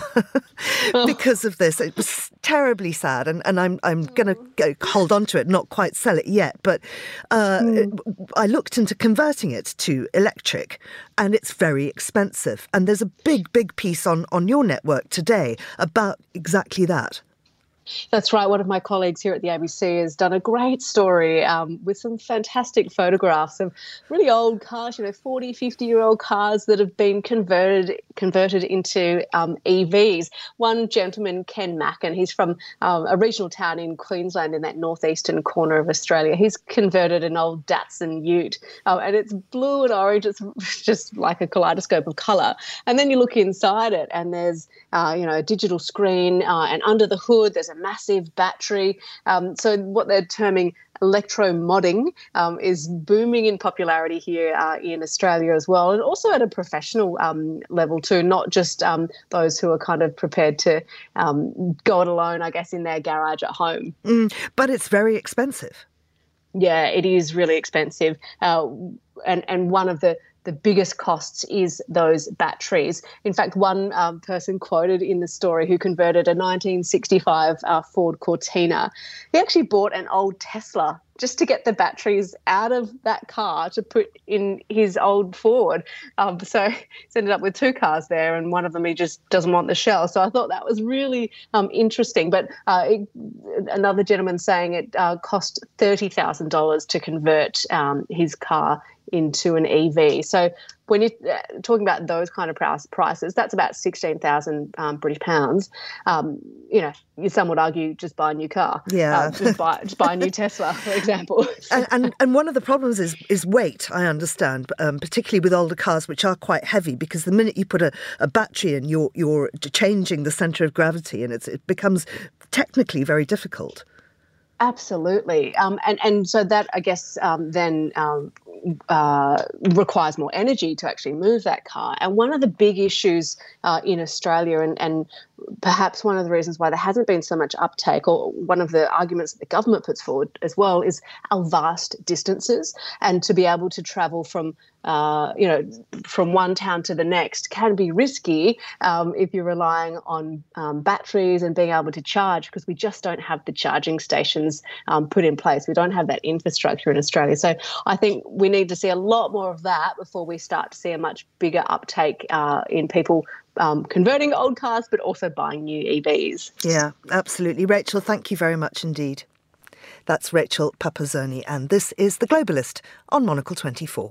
because of this. It was terribly sad, and, and I'm I'm going to hold on to it, not quite sell it yet, but uh, mm. I looked into converting it to electric, and it's very expensive. And there's a big, big piece on, on your network today about exactly that. That's right. One of my colleagues here at the A B C has done a great story um, with some fantastic photographs of really old cars, you know, forty, fifty-year-old cars that have been converted converted into um, E Vs. One gentleman, Ken Mackin, he's from um, a regional town in Queensland in that northeastern corner of Australia. He's converted an old Datsun Ute, uh, and it's blue and orange. It's just like a kaleidoscope of colour. And then you look inside it, and there's, uh, you know, a digital screen, uh, and under the hood there's a massive battery. Um, so what they're terming electromodding um, is booming in popularity here uh, in Australia as well, and also at a professional um, level too, not just um, those who are kind of prepared to um, go it alone, I guess, in their garage at home. Mm, but it's very expensive. Yeah, it is really expensive. Uh, and, and one of the The biggest costs is those batteries. In fact, one um, person quoted in the story who converted a nineteen sixty-five uh, Ford Cortina, he actually bought an old Tesla just to get the batteries out of that car to put in his old Ford. Um, so he's ended up with two cars there, and one of them he just doesn't want the shell. So I thought that was really um, interesting. But uh, it, another gentleman saying it uh, cost thirty thousand dollars to convert um, his car into an E V. So when you're talking about those kind of price, prices, that's about sixteen thousand um, British pounds. Um, you know, some would argue just buy a new car. Yeah. Uh, just, buy, just buy a new Tesla, for example. and, and and one of the problems is is weight, I understand, um, particularly with older cars, which are quite heavy, because the minute you put a, a battery in, you're, you're changing the centre of gravity, and it's, it becomes technically very difficult. Absolutely. Um, and, and so that, I guess, um, then um, uh, requires more energy to actually move that car. And one of the big issues uh, in Australia, and, and perhaps one of the reasons why there hasn't been so much uptake, or one of the arguments that the government puts forward as well, is our vast distances. And to be able to travel from Uh, you know, from one town to the next can be risky um, if you're relying on um, batteries and being able to charge, because we just don't have the charging stations um, put in place. We don't have that infrastructure in Australia. So I think we need to see a lot more of that before we start to see a much bigger uptake uh, in people um, converting old cars, but also buying new E Vs. Yeah, absolutely. Rachel, thank you very much indeed. That's Rachel Papazzoni, and this is The Globalist on Monocle twenty-four.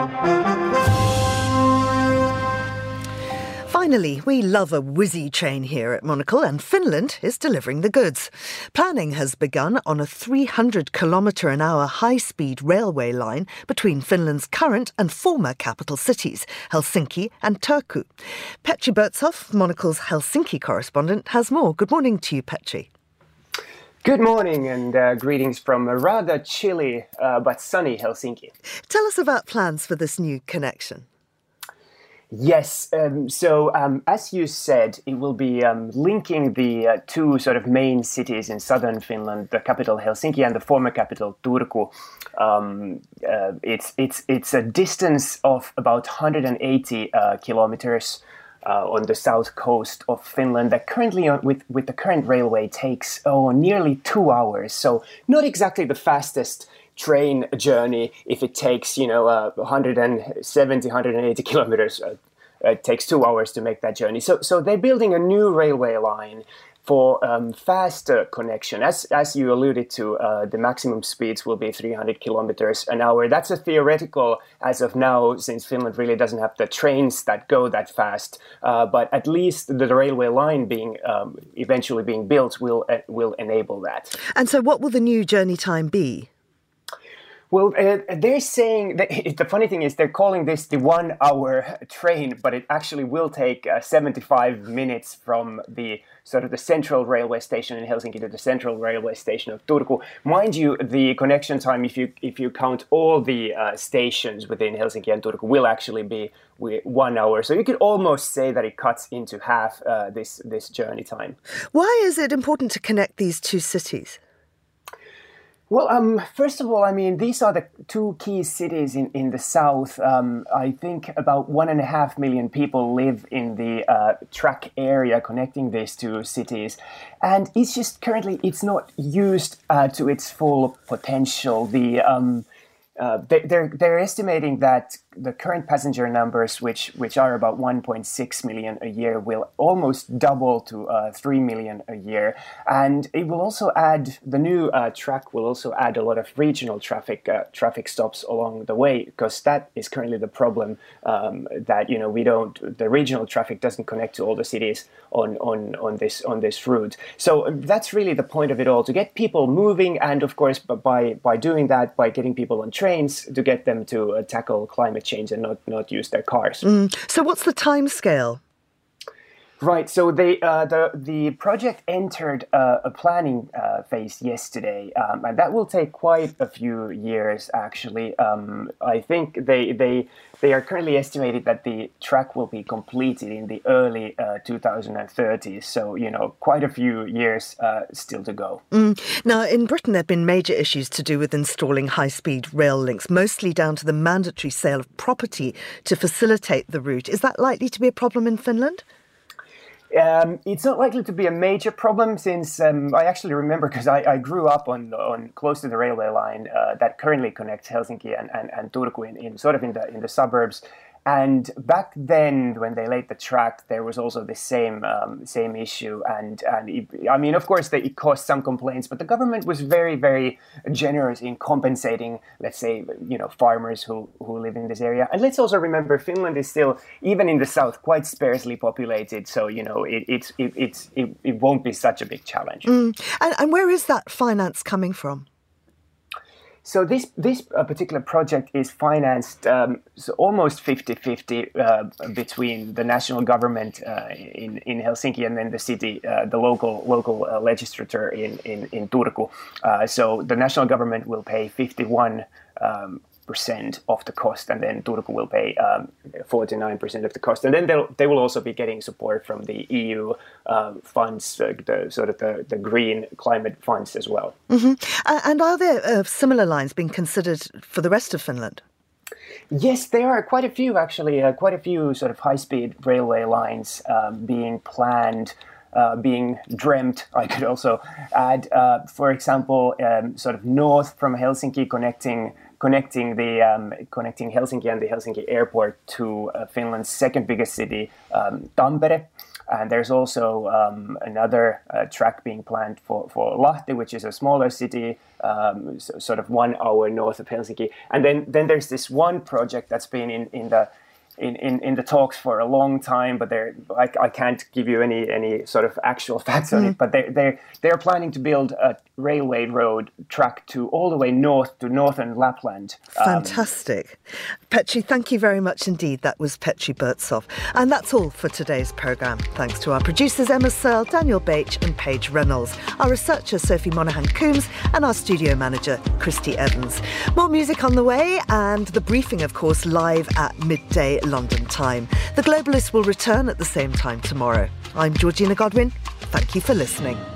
Finally, we love a whizzy train here at Monocle, and Finland is delivering the goods. Planning has begun on a three hundred kilometre an hour high-speed railway line between Finland's current and former capital cities, Helsinki and Turku. Petri Burtsoff, Monocle's Helsinki correspondent, has more. Good morning to you, Petri. Good morning, and uh, greetings from a rather chilly uh, but sunny Helsinki. Tell us about plans for this new connection. Yes, um, so um, as you said, it will be um, linking the uh, two sort of main cities in southern Finland, the capital Helsinki and the former capital Turku. Um, uh, it's it's it's a distance of about one hundred eighty uh, kilometers. Uh, on the south coast of Finland, that currently uh, with, with the current railway takes oh nearly two hours. So not exactly the fastest train journey. If it takes, you know, uh, one hundred seventy, one hundred eighty kilometers, uh, it takes two hours to make that journey. So so they're building a new railway line for um, faster connection. As as you alluded to, uh, the maximum speeds will be three hundred kilometers an hour. That's a theoretical as of now, since Finland really doesn't have the trains that go that fast. Uh, but at least the railway line being um, eventually being built will uh, will enable that. And so, what will the new journey time be? Well, uh, they're saying that the funny thing is they're calling this the one-hour train, but it actually will take uh, seventy-five minutes from the sort of the central railway station in Helsinki to the central railway station of Turku. Mind you, the connection time, if you if you count all the uh, stations within Helsinki and Turku, will actually be one hour. So you could almost say that it cuts into half uh, this this journey time. Why is it important to connect these two cities? Well, um, first of all, I mean, these are the two key cities in, in the south. Um, I think about one and a half million people live in the uh, track area connecting these two cities. And it's just currently, it's not used uh, to its full potential. The um, uh, they, they're they're estimating that the current passenger numbers, which which are about one point six million a year, will almost double to uh, three million a year. And it will also add, the new uh, track will also add a lot of regional traffic uh, traffic stops along the way, because that is currently the problem, um, that, you know, we don't, the regional traffic doesn't connect to all the cities on, on, on this on this route. So that's really the point of it all, to get people moving, and of course by, by doing that, by getting people on trains, to get them to uh, tackle climate change and not, not use their cars. Mm. So what's the time scale? Right. So they, uh, the the project entered uh, a planning uh, phase yesterday, um, and that will take quite a few years. Actually, um, I think they they they are currently estimated that the track will be completed in the early uh, twenty thirties. So, you know, quite a few years uh, still to go. Mm. Now, in Britain, there have been major issues to do with installing high-speed rail links, mostly down to the mandatory sale of property to facilitate the route. Is that likely to be a problem in Finland? Um, it's not likely to be a major problem, since um, I actually remember, because I, I grew up on on close to the railway line uh, that currently connects Helsinki and, and, and Turku in, in sort of in the in the suburbs. And back then, when they laid the track, there was also the same um, same issue. And, and it, I mean, of course, it caused some complaints, but the government was very, very generous in compensating, let's say, you know, farmers who, who live in this area. And let's also remember, Finland is still, even in the south, quite sparsely populated. So, you know, it, it, it, it, it, it won't be such a big challenge. Mm. And, and where is that finance coming from? So this this uh, particular project is financed um, so almost fifty-fifty uh, between the national government uh, in, in Helsinki and then the city, uh, the local local uh, legislature in, in, in Turku. Uh, so the national government will pay fifty-one um, percent of the cost, and then Turku will pay um, forty-nine percent of the cost. And then they'll, they will also be getting support from the E U uh, funds, uh, the sort of the, the green climate funds as well. Mm-hmm. And are there uh, similar lines being considered for the rest of Finland? Yes, there are quite a few, actually, uh, quite a few sort of high-speed railway lines um, being planned, uh, being dreamt. I could also add, uh, for example, um, sort of north from Helsinki, connecting connecting the um, connecting Helsinki and the Helsinki airport to uh, Finland's second biggest city, um, Tampere. And there's also um, another uh, track being planned for, for Lahti, which is a smaller city, um, so, sort of one hour north of Helsinki. And then, then there's this one project that's been in, in the In, in, in the talks for a long time, but they're, I, I can't give you any any sort of actual facts on mm. it. But they they they're planning to build a railway road track to all the way north to northern Lapland. Fantastic. Um, Petri, thank you very much indeed. That was Petri Burtsoff. And that's all for today's programme. Thanks to our producers Emma Searle, Daniel Bache and Paige Reynolds, our researcher Sophie Monaghan-Coombs and our studio manager Christy Evans. More music on the way, and the briefing, of course, live at midday London time. The Globalists will return at the same time tomorrow. I'm Georgina Godwin. Thank you for listening.